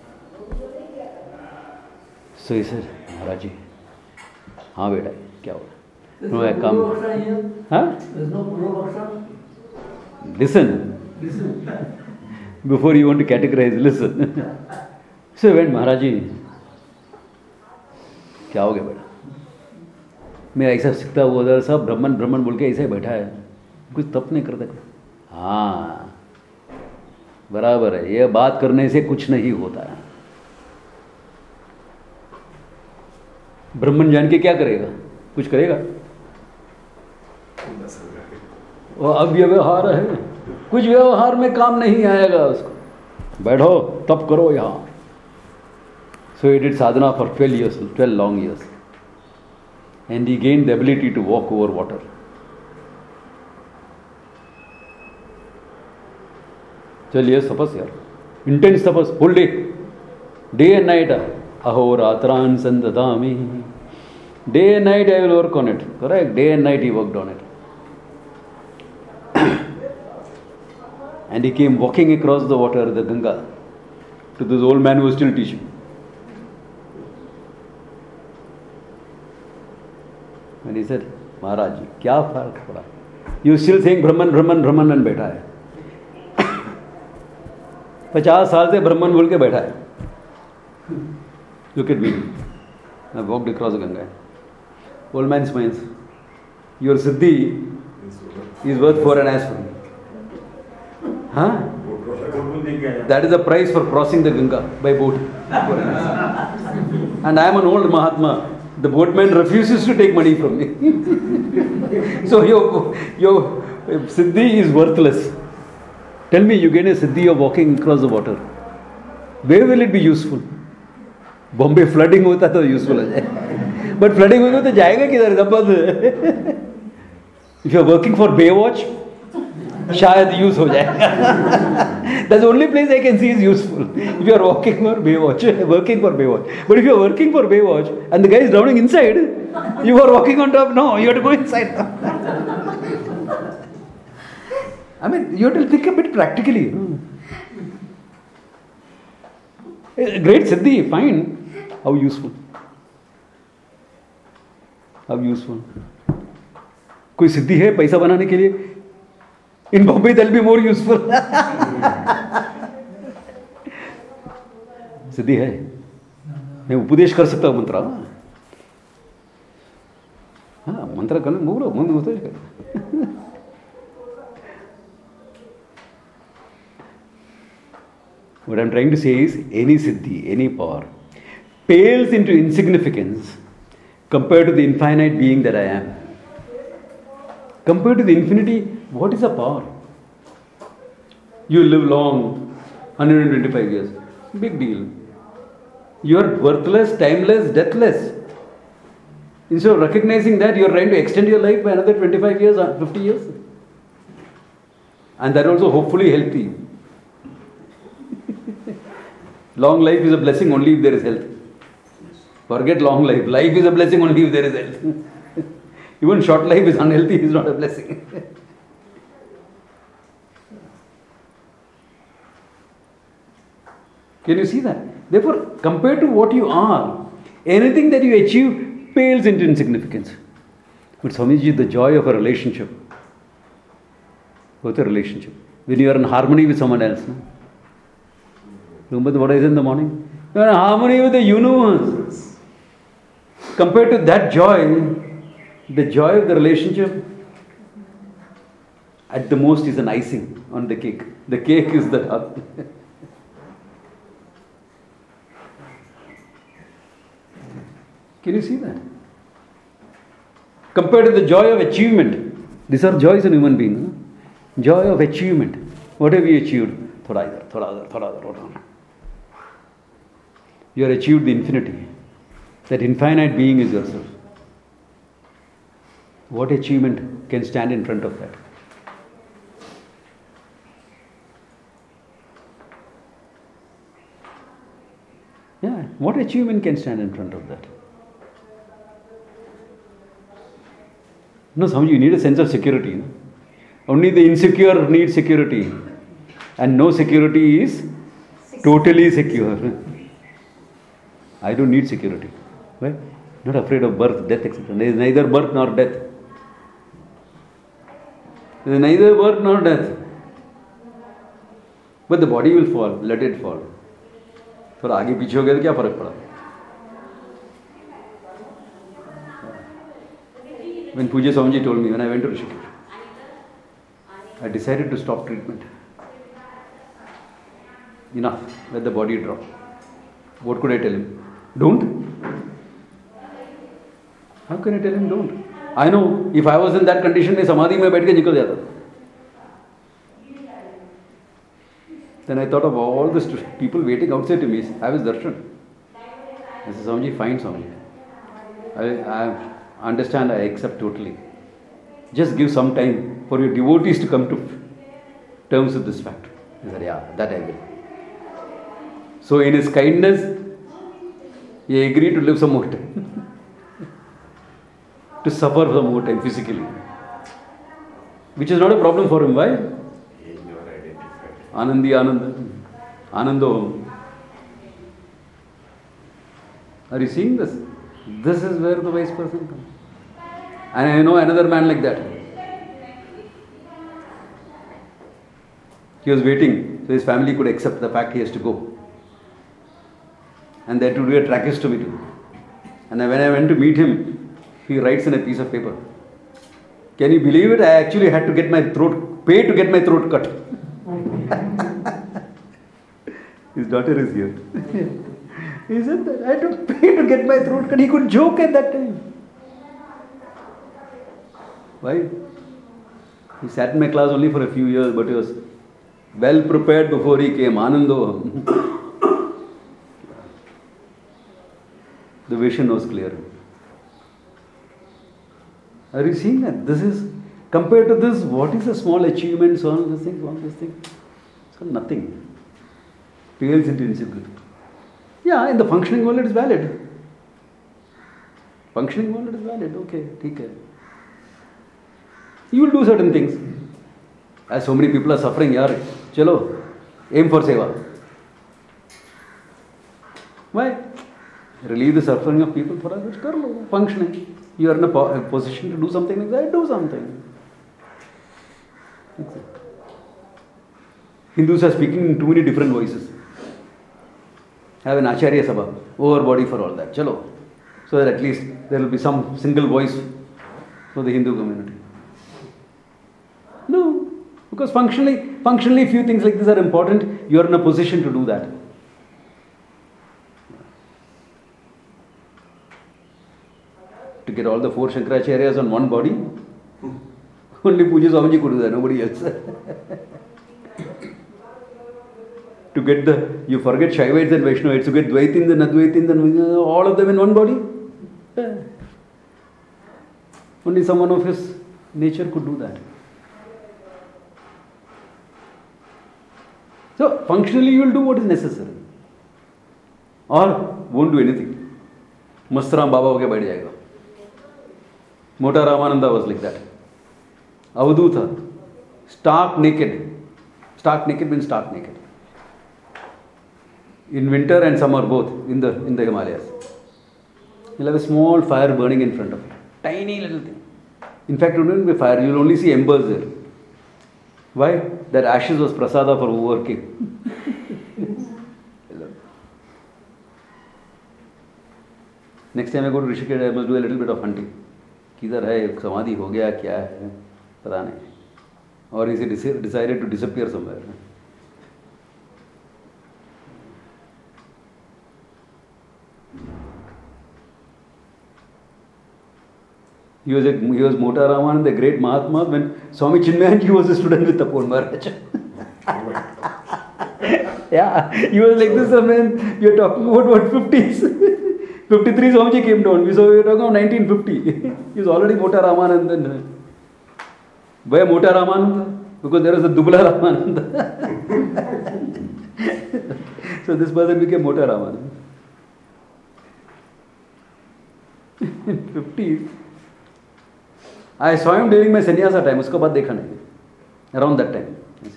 So he said, Maharaj ji, हाँ बेटा क्या होगा? No, I come. Huh? There's no Purva Vaksha? Listen. Listen. Before you want to categorize, listen. So he went, Maharaj ji, क्या हो गया बेटा? मैं ऐसा सीखता हुआ उधर सब ब्राह्मण ब्राह्मण बोल के ऐसा ही बैठा है, कुछ तप नहीं करता। हाँ बराबर है, ये बात करने से कुछ नहीं होता है। ब्राह्मण जान के क्या करेगा? कुछ करेगा? वो अव्यवहार है, कुछ व्यवहार में काम नहीं आएगा उसको। बैठो तप करो यहाँ। So he did sadhana for twelve years, twelve long years, and he gained the ability to walk over water. twelve years tapas yaar, intense tapas, whole day, day and night. Ahoratran sandadami. Day and night I will work on it. Correct? Day and night he worked on it. And he came walking across the water, the Ganga, to this old man who was still teaching. And he said, Maharaj ji, kya fark pada? You still think Brahman, Brahman, Brahman and बैठा है. पचास साल से ब्राह्मण बोल के बैठा है. Look at me. I walked across the Ganga. Old man smiles. Your siddhi is worth four and a half. Huh? That is the price for crossing the Ganga by boat. And I am an old Mahatma. The boatman refuses to take money from me. So your, your siddhi is worthless. Tell me, you get a siddhi of walking across the water. Where will it be useful? Bombay flooding hota to useful ho jaye. But flooding hoga to jayega kidhar? Zabad. If you are working for Baywatch, shayad use ho jayega. That's the only place I can see is useful. If you are walking for Baywatch, working for Baywatch. But if you are working for Baywatch and the guy is drowning inside, you are walking on top. No, you have to go inside. I mean, you have to think a bit practically. Great siddhi, fine. How useful? How useful? कोई सिद्धि है पैसा बनाने के लिए? In Bombay, that will be more useful. सिद्धि है. मैं उपदेश कर सकता हूँ मंत्र. हाँ मंत्र करना बोलो, मंत्र उपदेश कर. What I am trying to say is, any siddhi, any power, pales into insignificance compared to the infinite being that I am. Compared to the infinity, what is a power? You live long, one hundred twenty-five years. Big deal. You are worthless, timeless, deathless. Instead of recognizing that, you are trying to extend your life by another twenty-five years or fifty years. And that also hopefully healthy. Long life is a blessing only if there is health. Forget long life. Life is a blessing only if there is health. Even short life is unhealthy, is not a blessing. Can you see that? Therefore, compared to what you are, anything that you achieve pales into insignificance. But Swamiji, the joy of a relationship. What's a relationship? When you are in harmony with someone else. No? Remember what I said in the morning? You are in harmony with the universe. Compared to that joy, the joy of the relationship at the most is an icing on the cake. The cake is the heart. Can you see that? Compared to the joy of achievement, these are joys in human being. No? Joy of achievement. What have you achieved? Thoda idhar, thoda idhar, thoda idhar, thoda idhar. You have achieved the infinity. That infinite being is yourself. What achievement can stand in front of that? Yeah, what achievement can stand in front of that? No, Swamiji, you need a sense of security. No? Only the insecure need security. And no security is totally secure. I don't need security. Why? Not afraid of birth, death, et cetera. There is neither birth nor death. There is neither birth nor death. But the body will fall. Let it fall. थोड़ा आगे पीछे हो गया तो क्या फर्क पड़ा? When Pujya Swamiji told me, when I went to Rishikesh, I decided to stop treatment. Enough. Let the body drop. What could I tell him? Don't. How can I tell him don't? I know if I was in that condition, मैं समाधि में बैठ के निकल जाता. Then I thought of all the people waiting outside to me. I was darshan. I said, Swamiji, fine, Swamiji. I, I understand, I accept totally. Just give some time for your devotees to come to terms with this fact. He said, yeah, that I will. So in his kindness, he agreed to live some more time. To suffer some more time physically. Which is not a problem for him. Why? Anandi Ananda. Anando. Are you seeing this? This is where the wise person comes. And I know another man like that. He was waiting so his family could accept the fact he has to go. And they had to do a tracheostomy too. And when I went to meet him, he writes in a piece of paper. Can you believe it? I actually had to get my throat, pay to get my throat cut. His daughter is here. He said that I had to pay to get my throat cut. He could joke at that time. Why? He sat in my class only for a few years, but he was well prepared before he came. Anando. The vision was clear. Are you seeing that? This is, compared to this, what is a small achievement, so all these things, all these things? It's nothing. Pales into insignificance. Yeah, in the functioning world it is valid. Functioning world it is valid. Okay, take care. You will do certain things. As so many people are suffering, yaar, chalo, aim for seva. Why? Relieve the suffering of people for us, kar lo, functioning. You are in a position to do something like that, do something. Hindus are speaking in too many different voices. Have an Acharya Sabha, over body for all that. Chalo. So that at least there will be some single voice for the Hindu community. No. Because functionally, functionally few things like this are important. You are in a position to do that. To get all the four Shankaracharyas on one body, only Pujya Swamiji could do that, nobody else. To get the, you forget Shaivites and Vaishnavites, to get Dvaitins and Advaitins and all of them in one body. Yeah. Only someone of his nature could do that. So, functionally you will do what is necessary. Or won't do anything. Mastaram Baba ho ke baith jayega. Mota Ramananda was like that. Avadhuta, stark naked. Stark naked means stark naked. in winter and summer both, in the in the Himalayas. You'll have a small fire burning in front of you. Tiny little thing. In fact, it won't be fire, you'll only see embers there. Why? That ashes was prasada for overworking. Next time I go to Rishikesh, I must do a little bit of hunting. किधर है, समाधि हो गया, क्या है, पता नहीं. Or is he decided to disappear somewhere? He was, a, he was Mota Raman, the great Mahatma, when Swami Chinmayanji was a student with Tapoon Maharaj. Yeah, he was like this, man. You're talking about what, fifties? fifty-three Swamiji came down. So we were talking about nineteen fifty. He was already Mota Ramananda. Then. Why Mota Ramananda? Because there was a Dubla Ramananda. So this person became Mota Ramananda. In fifties. I saw him during my sannyasa time. Usko baad dekha nahi. Around that time.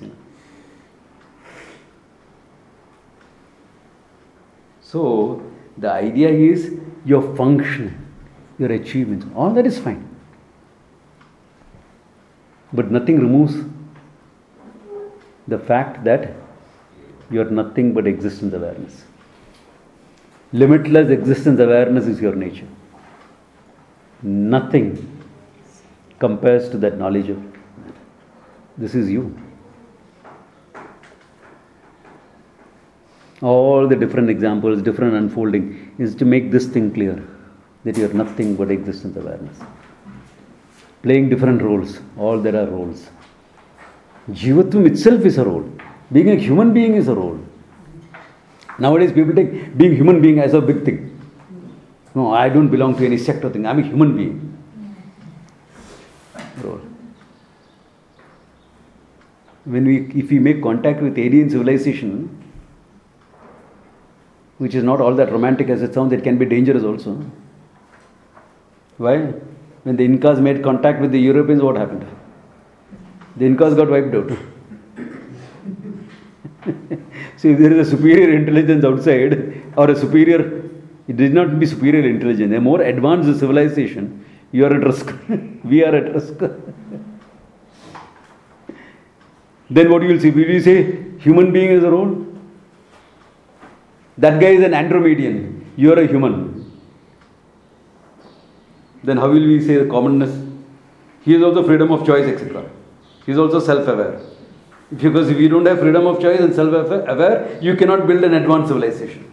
So, the idea is your function, your achievements, all that is fine. But nothing removes the fact that you are nothing but existence awareness. Limitless existence awareness is your nature. Nothing compares to that knowledge of this is you. All the different examples, different unfolding is to make this thing clear, that you are nothing but existence awareness. Playing different roles, all there are roles. Jivatvam itself is a role. Being a human being is a role. Nowadays people take being human being as a big thing. No, I don't belong to any sect or thing. I'm a human being. Role. When we, if we make contact with alien civilization, which is not all that romantic as it sounds, it can be dangerous also. Why? When the Incas made contact with the Europeans, what happened? The Incas got wiped out. So if there is a superior intelligence outside, or a superior, it did not be superior intelligence, a more advanced civilization, you are at risk. We are at risk. Then what you will see? Will you say human being is a role? That guy is an Andromedian. You are a human. Then how will we say the commonness? He is also freedom of choice, et cetera. He is also self-aware. Because if you don't have freedom of choice and self-aware, you cannot build an advanced civilization.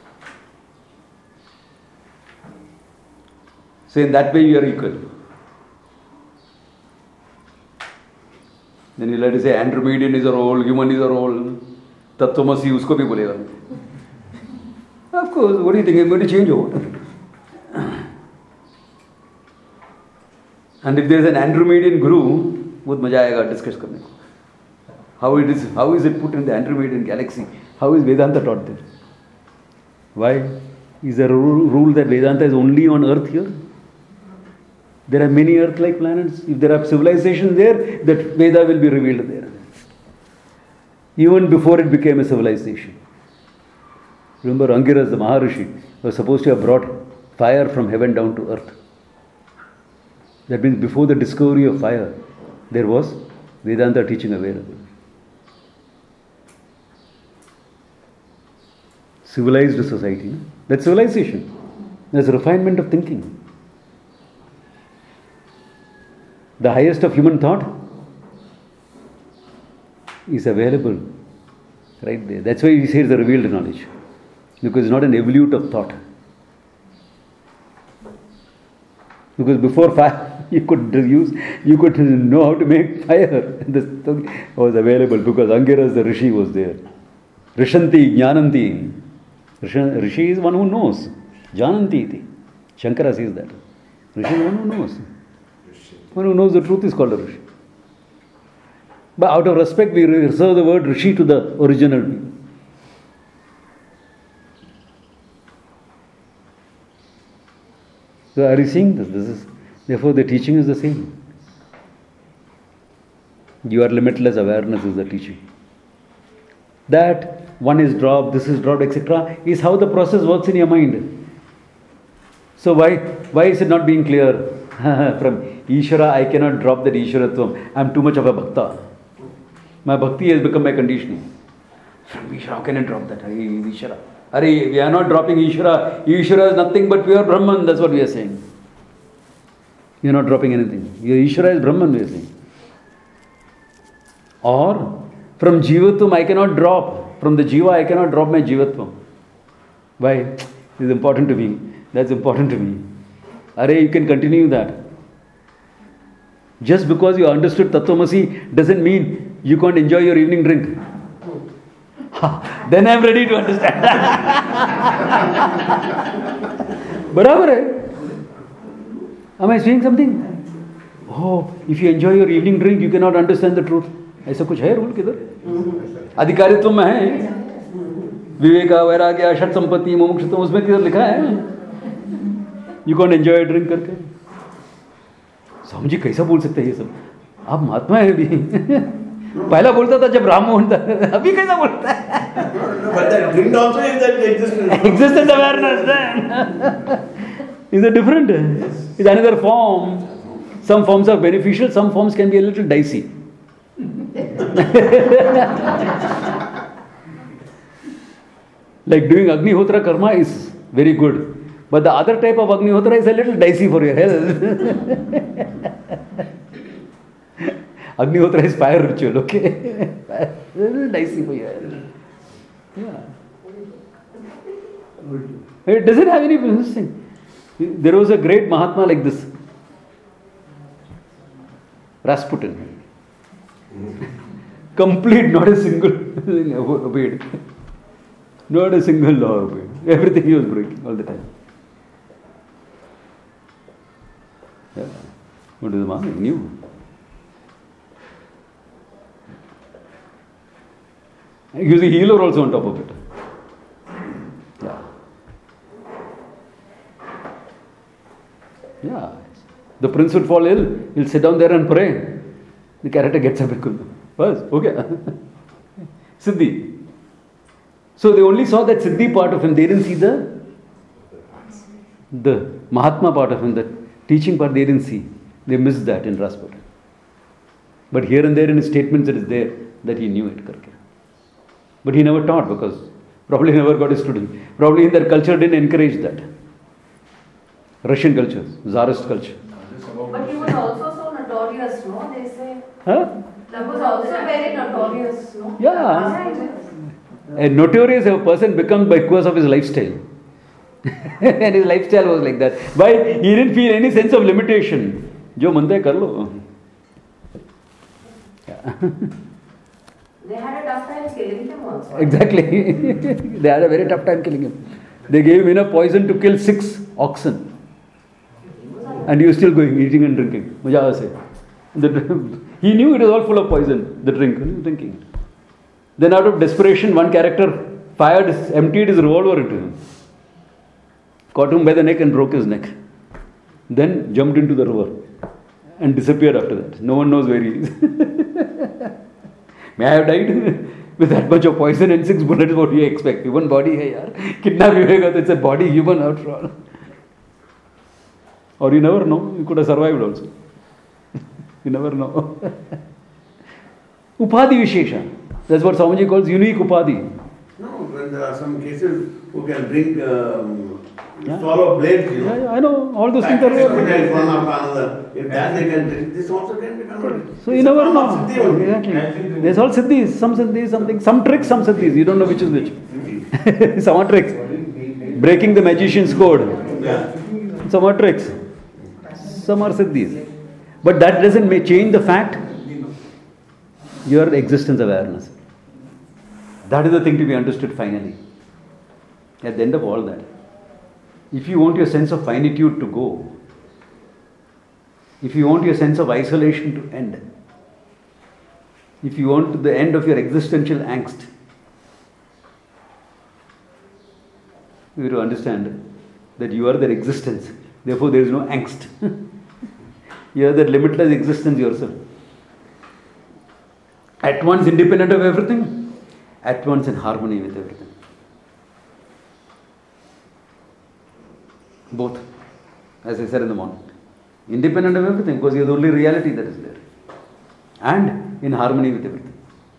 So in that way you are equal. Then you let us say Andromedian is a role, human is a role, Tattvamasi usko bhi bolega. Of course, what do you think? I'm going to change over. And if there is an Andromedian guru, बहुत मजा आएगा discuss करने को. How it is, how is it put in the Andromedian galaxy? How is Vedanta taught there? Why? Is there a rule that Vedanta is only on Earth here? There are many Earth-like planets. If there are civilizations there, that Veda will be revealed there. Even before it became a civilization. Remember, Angiras, the Maharishi, was supposed to have brought fire from heaven down to earth. That means before the discovery of fire, there was Vedanta teaching available. Civilized society. No? That's civilization. That's refinement of thinking. The highest of human thought is available right there. That's why we say it's a revealed knowledge. Because it's not an evolute of thought. Because before fire, you could use, you could know how to make fire. This was available because Angiras the Rishi was there. Rishanti, Jnananti. Rishi is one who knows. Jnananti iti. Shankara says that. Rishi is one who knows. One who knows the truth is called a Rishi. But out of respect, we reserve the word Rishi to the original people. So are you seeing this? This is, therefore the teaching is the same. Your limitless awareness is the teaching. That one is dropped, this is dropped, et cetera, is how the process works in your mind. So why why is it not being clear? From Ishvara, I cannot drop that Ishvaratvam. I am too much of a bhakta. My bhakti has become my conditioning. From Ishvara, how can I drop that? Hey, Ishvara. Arey, we are not dropping Ishvara. Ishvara is nothing but pure Brahman. That's what we are saying. You are not dropping anything. Your Ishvara is Brahman, we are saying. Or, from Jivatvam, I cannot drop. From the Jiva, I cannot drop my Jivatvam. Why? It is important to me. That's important to me. Arey, you can continue that. Just because you understood Tattvamasi doesn't mean you can't enjoy your evening drink. Then I am ready to understand. Barabar hai? Am I saying something? Oh, if you enjoy your evening drink, you cannot understand the truth. ऐसा कुछ है rule किधर? अधिकारित्व में है, विवेका वैराग्य षट संपत्ति मुमुक्षुत्व उसमें किधर लिखा है? You can't enjoy a drink करके. स्वामी जी कैसा बोल सकते हैं ये सब? आप महात्मा है अभी. पहला बोलता था जब राममोहन था, अभी कैसा बोलता है? But that drink also is that existence. Existence awareness then. Is a different. It's another form. Some forms are beneficial, some forms can be a little dicey. Like doing Agnihotra karma is very good. But the other type of Agnihotra is a little dicey for your health. Agnihotra is fire ritual, okay? A little dicey for your health. Yeah. It doesn't have any business thing. There was a great Mahatma like this. Rasputin. Complete, not a single thing obeyed. Not a single law obeyed. Everything he was breaking all the time. Yeah. What is the man? He knew. He was a healer also on top of it. Yeah. Yeah. The prince would fall ill. He'll sit down there and pray. The character gets up and goes. Bas, okay. Siddhi. So they only saw that Siddhi part of him. They didn't see the the Mahatma part of him, the teaching part they didn't see. They missed that in Rasputin. But here and there in his statements it is there that he knew it. But he never taught because probably never got a student. Probably in their culture didn't encourage that. Russian culture, Tsarist culture. But he was also so notorious, no? They say. Huh? He was also very notorious, no? Yeah. A notorious a person becomes because of his lifestyle. And his lifestyle was like that. Why? He didn't feel any sense of limitation. Jo manta hai kar lo. Yeah. They had a tough time killing him also. Exactly. They had a very tough time killing him. They gave him enough poison to kill six oxen. And he was still going, eating and drinking. Mujaha se. The, he knew it was all full of poison, the drink, and he was drinking. Then out of desperation, one character fired, emptied his revolver into him. Caught him by the neck and broke his neck. Then jumped into the river and disappeared after that. No one knows where he is. May I have died with that much of poison and six bullets? What do you expect? Human body hai yaar. Kidnap huyega, it's a body, human after all. Or you never know, you could have survived also. You never know. Upadhi Vishesha. That's what Swamiji calls unique Upadhi. No, when there are some cases who can drink, um, Yeah. swallow blades, you know. Yeah, yeah, I know. All those things are Practice there. one after another. If that they can drink, this also can be converted. So you It's never a form know. of siddhi only. Exactly. There's all siddhis. Some siddhis, something. Some tricks, some siddhis. You don't know which is which. Some are tricks. Breaking the magician's code. Yeah. Some are tricks. Some are siddhis. But that doesn't may change the fact your existence awareness. That is the thing to be understood finally. At the end of all that. If you want your sense of finitude to go, if you want your sense of isolation to end, if you want the end of your existential angst, you have to understand that you are their existence. Therefore, there is no angst. You are that limitless existence yourself. At once independent of everything, at once in harmony with everything. Both, as I said in the morning. Independent of everything, because you are the only reality that is there. And in harmony with everything.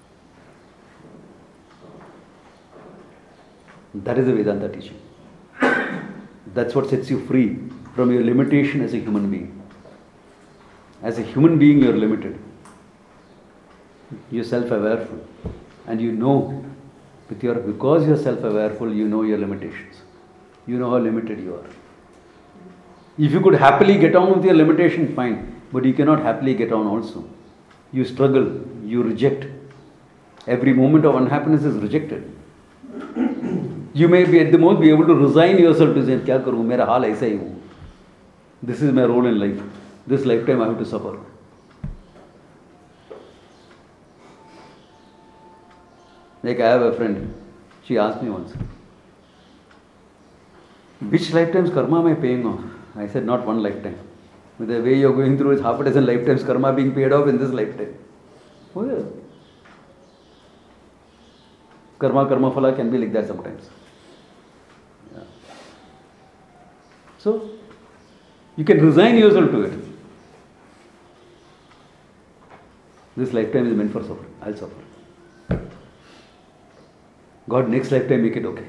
That is the Vedanta teaching. That's what sets you free from your limitation as a human being. As a human being, you are limited. You are self-awareful. And you know, with your, because you are self-awareful, you know your limitations. You know how limited you are. If you could happily get on with your limitation, fine. But you cannot happily get on also. You struggle, you reject. Every moment of unhappiness is rejected. You may be at the most be able to resign yourself to say, "Kya karu? Mera haal aisa hi hu. This is my role in life. This lifetime I have to suffer." Like I have a friend, she asked me once, "Which lifetime's karma am I paying off?" I said, "Not one lifetime. With the way you're going through, it's half a dozen lifetimes karma being paid off in this lifetime." Oh yeah. Karma, karma phala can be like that sometimes. Yeah. So, you can resign yourself to it. This lifetime is meant for suffering. I'll suffer. God, next lifetime make it okay.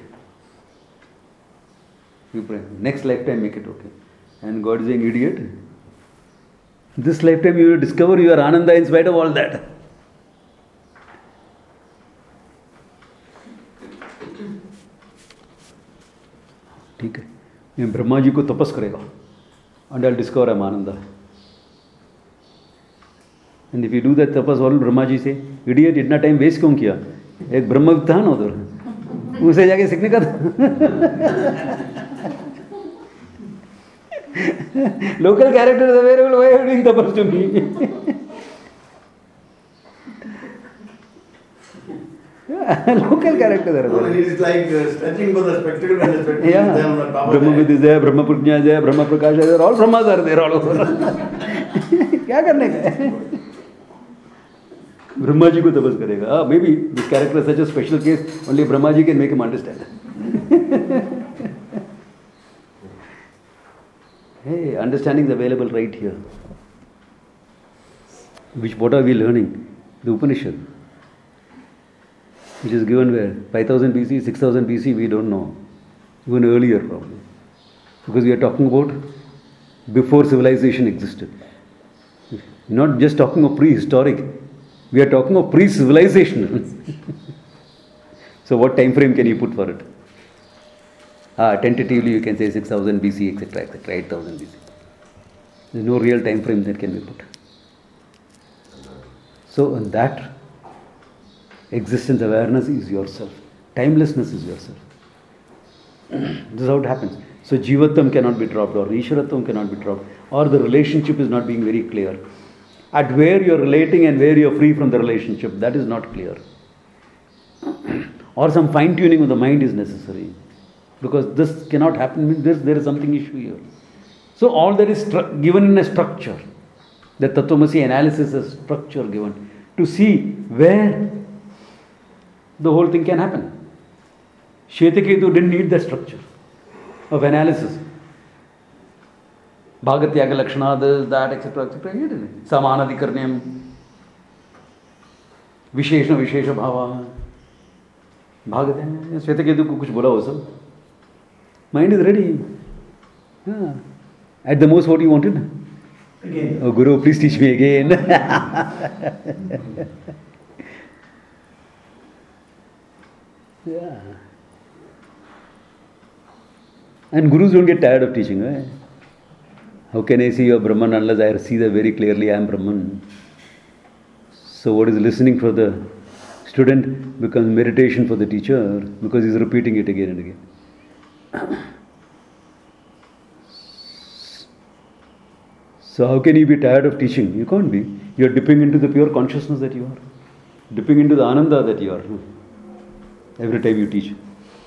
You pray. Next lifetime make it okay. And God is saying, "Idiot. This lifetime you will discover your Ananda in spite of all that." ठीक है, मैं ब्रह्मा जी को तपस करेगा and I'll discover I'm Ananda. And if you do that tapas, all Brahma ji से, "Idiot, इतना time waste क्यों किया? एक ब्रह्म था ना उधर, उसे जाके सीखने का था." Local characters are available. Why are you doing tapas to me? Yeah, local characters are available. It is like uh, stretching for the spectacle and the spectacle Yeah. is there on the top of Brahma the head. Vidya is there, Brahma Prajna is there, Brahma Prakash is there, all Brahmas are there all over. क्या करने का है? ब्रह्मा जी को तपस करेगा. Ah, maybe this character is such a special case, only Brahma ji can make him understand. Hey, understanding is available right here. Which, what are we learning? The Upanishad. Which is given where? five thousand B C, six thousand B C, we don't know. Even earlier probably. Because we are talking about before civilization existed. Not just talking of prehistoric. We are talking of pre-civilization. So what time frame can you put for it? Ah, tentatively you can say six thousand B C, et cetera, et cetera, eight thousand B C. There is no real time frame that can be put. So in that, existence awareness is yourself. Timelessness is yourself. This is how it happens. So Jivatvam cannot be dropped, or Ishwaratvam cannot be dropped, or the relationship is not being very clear. At where you are relating and where you are free from the relationship, that is not clear. Or some fine tuning of the mind is necessary. Because this cannot happen, there, there is something issue here. So all that is stru- given in a structure. The Tattvamasi analysis is structure given to see where the whole thing can happen. Shetaketu didn't need that structure of analysis. Bhagatyaga Lakshana, this, that, et cetera, et cetera. He didn't. Samanadhikarnyam, Visheshna Vishesha Bhava. Bhagatyaga, Shetaketu ko kuch bola ho sab. Mind is ready. Yeah. At the most, what you wanted? Again. Oh, Guru, please teach me again. Yeah. And gurus don't get tired of teaching, right? How can I see your Brahman unless I see that very clearly I am Brahman? So what is listening for the student becomes meditation for the teacher because he's repeating it again and again. So how can you be tired of teaching? You can't be. You are dipping into the pure consciousness that you are. Dipping into the Ananda that you are. Every time you teach.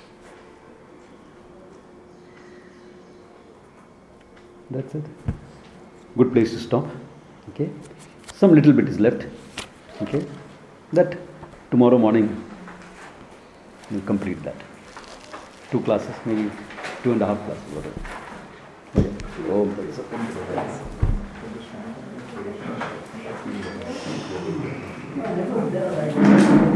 That's it. Good place to stop. Okay. Some little bit is left. Okay. That tomorrow morning We'll complete that. Two classes, maybe two and a half classes, whatever. Okay. Om.